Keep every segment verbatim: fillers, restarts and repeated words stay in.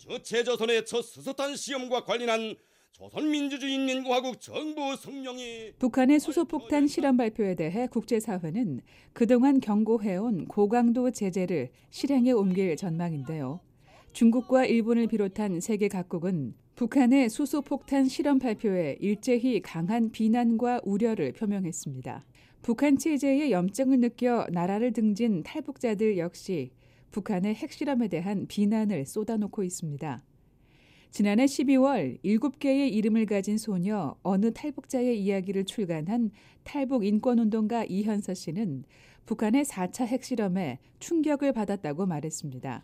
저체조선의 첫 수소탄 시험과 관련한 조선민주주의인민공화국 정부 성명이 북한의 수소폭탄 실험 발표에 대해 국제사회는 그동안 경고해온 고강도 제재를 실행에 옮길 전망인데요. 중국과 일본을 비롯한 세계 각국은 북한의 수소폭탄 실험 발표에 일제히 강한 비난과 우려를 표명했습니다. 북한 체제에 염증을 느껴 나라를 등진 탈북자들 역시 북한의 핵실험에 대한 비난을 쏟아놓고 있습니다. 지난해 십이월 일곱 개의 이름을 가진 소녀 어느 탈북자의 이야기를 출간한 탈북인권운동가 이현서 씨는 북한의 사 차 핵실험에 충격을 받았다고 말했습니다.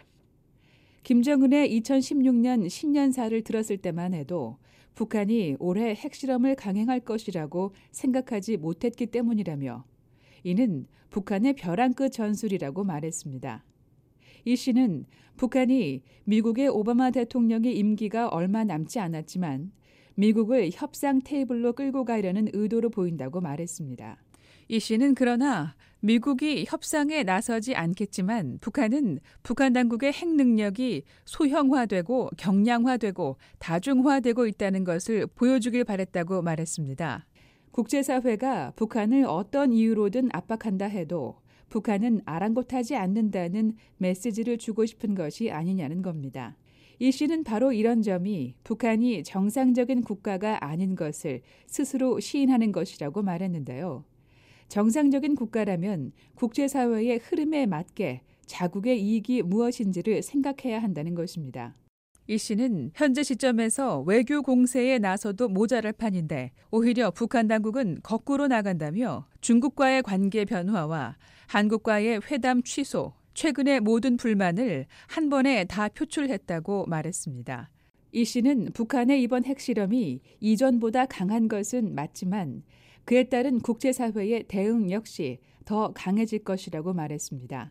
김정은의 이천십육 년 신년사를 들었을 때만 해도 북한이 올해 핵실험을 강행할 것이라고 생각하지 못했기 때문이라며 이는 북한의 벼랑 끝 전술이라고 말했습니다. 이 씨는 북한이 미국의 오바마 대통령의 임기가 얼마 남지 않았지만 미국을 협상 테이블로 끌고 가려는 의도로 보인다고 말했습니다. 이 씨는 그러나 미국이 협상에 나서지 않겠지만 북한은 북한 당국의 핵 능력이 소형화되고 경량화되고 다중화되고 있다는 것을 보여주길 바랬다고 말했습니다. 국제사회가 북한을 어떤 이유로든 압박한다 해도 북한은 아랑곳하지 않는다는 메시지를 주고 싶은 것이 아니냐는 겁니다. 이 씨는 바로 이런 점이 북한이 정상적인 국가가 아닌 것을 스스로 시인하는 것이라고 말했는데요. 정상적인 국가라면 국제사회의 흐름에 맞게 자국의 이익이 무엇인지를 생각해야 한다는 것입니다. 이 씨는 현재 시점에서 외교 공세에 나서도 모자랄 판인데 오히려 북한 당국은 거꾸로 나간다며 중국과의 관계 변화와 한국과의 회담 취소, 최근의 모든 불만을 한 번에 다 표출했다고 말했습니다. 이 씨는 북한의 이번 핵실험이 이전보다 강한 것은 맞지만 그에 따른 국제사회의 대응 역시 더 강해질 것이라고 말했습니다.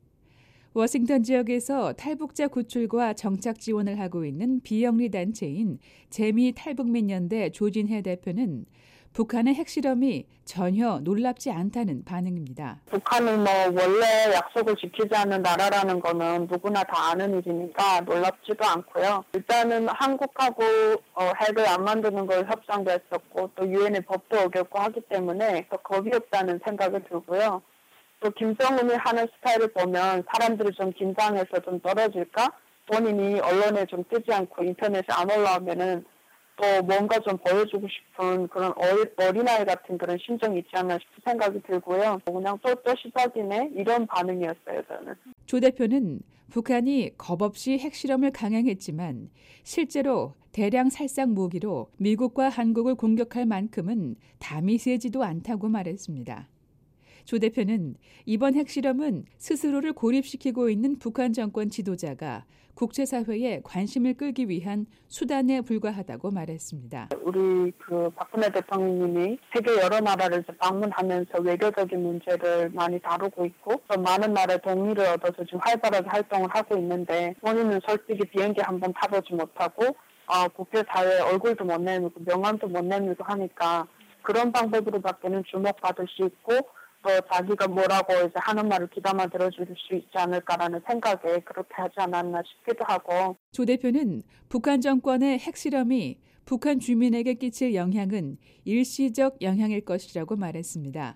워싱턴 지역에서 탈북자 구출과 정착 지원을 하고 있는 비영리 단체인 재미 탈북민연대 조진혜 대표는 북한의 핵실험이 전혀 놀랍지 않다는 반응입니다. 북한은 뭐 원래 약속을 지키지 않는 나라라는 거는 누구나 다 아는 일이니까 놀랍지도 않고요. 일단은 한국하고 어, 핵을 안 만드는 걸 협상도 했었고 또 유엔의 법도 어겼고 하기 때문에 더 겁이 없다는 생각이 들고요. 또 김정은이 하는 스타일을 보면 사람들이 좀 긴장해서 좀 떨어질까? 본인이 언론에 좀 뜨지 않고 인터넷에 안 올라오면은 또 뭔가 좀 보여주고 싶은 그런 어리, 어린아이 같은 그런 심정이 있지 않나 싶은 생각이 들고요. 그냥 또, 또 시작이네? 이런 반응이었어요, 저는. 조 대표는 북한이 겁없이 핵실험을 강행했지만 실제로 대량 살상 무기로 미국과 한국을 공격할 만큼은 담이 세지도 않다고 말했습니다. 조 대표는 이번 핵실험은 스스로를 고립시키고 있는 북한 정권 지도자가 국제사회에 관심을 끌기 위한 수단에 불과하다고 말했습니다. 우리 그 박근혜 대통령님이 세계 여러 나라를 이제 방문하면서 외교적인 문제를 많이 다루고 있고 또 많은 나라의 동의를 얻어서 지금 활발하게 활동을 하고 있는데 본인은 솔직히 비행기 한 번 타보지 못하고 어, 국제사회에 얼굴도 못 내밀고 명함도 못 내밀고 하니까 그런 방법으로밖에는 주목받을 수 있고 또 자기가 뭐라고 이제 하는 말을 귀담아 들어줄 수 있지 않을까라는 생각에 그렇게 하지 않았나 싶기도 하고. 조 대표는 북한 정권의 핵실험이 북한 주민에게 끼칠 영향은 일시적 영향일 것이라고 말했습니다.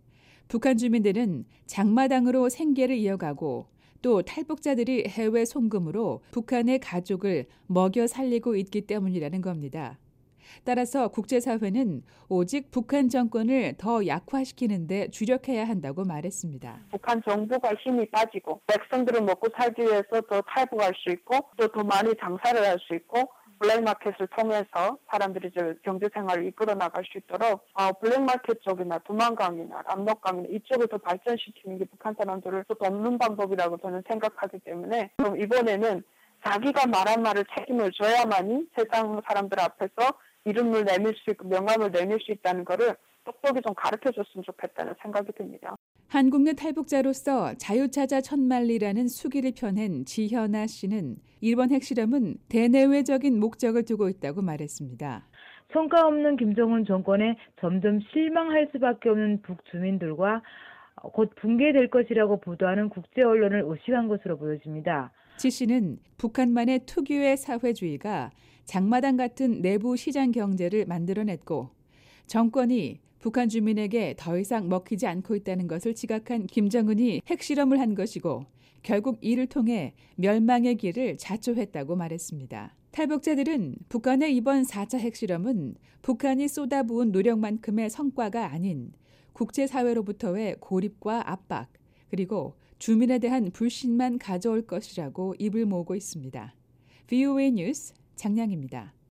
북한 주민들은 장마당으로 생계를 이어가고 또 탈북자들이 해외 송금으로 북한의 가족을 먹여 살리고 있기 때문이라는 겁니다. 따라서 국제사회는 오직 북한 정권을 더 약화시키는 데 주력해야 한다고 말했습니다. 북한 정부가 힘이 빠지고 백성들을 먹고 살기 위해서 더 탈북할 수 있고 또 더 많이 장사를 할 수 있고 블랙마켓을 통해서 사람들이 이제 경제생활을 이끌어 나갈 수 있도록 어, 블랙마켓 쪽이나 두만강이나 압록강이나 이쪽을 더 발전시키는 게 북한 사람들을 또 돕는 방법이라고 저는 생각하기 때문에 그럼 이번에는 자기가 말한 말을 책임을 져야만이 세상 사람들 앞에서 이름을 내밀 수 있고 명함을 내밀 수 있다는 거를 똑똑히 좀 가르쳐줬으면 좋겠다는 생각이 듭니다. 한국 내 탈북자로서 자유찾아 천만리라는 수기를 펴낸 지현아 씨는 이번 핵실험은 대내외적인 목적을 두고 있다고 말했습니다. 성과 없는 김정은 정권에 점점 실망할 수밖에 없는 북주민들과 곧 붕괴될 것이라고 보도하는 국제 언론을 의식한 것으로 보여집니다. 치 씨는 북한만의 특유의 사회주의가 장마당 같은 내부 시장 경제를 만들어냈고 정권이 북한 주민에게 더 이상 먹히지 않고 있다는 것을 지각한 김정은이 핵실험을 한 것이고 결국 이를 통해 멸망의 길을 자초했다고 말했습니다. 탈북자들은 북한의 이번 사 차 핵실험은 북한이 쏟아부은 노력만큼의 성과가 아닌 국제사회로부터의 고립과 압박 그리고 주민에 대한 불신만 가져올 것이라고 입을 모으고 있습니다. 브이오에이 뉴스 장량입니다.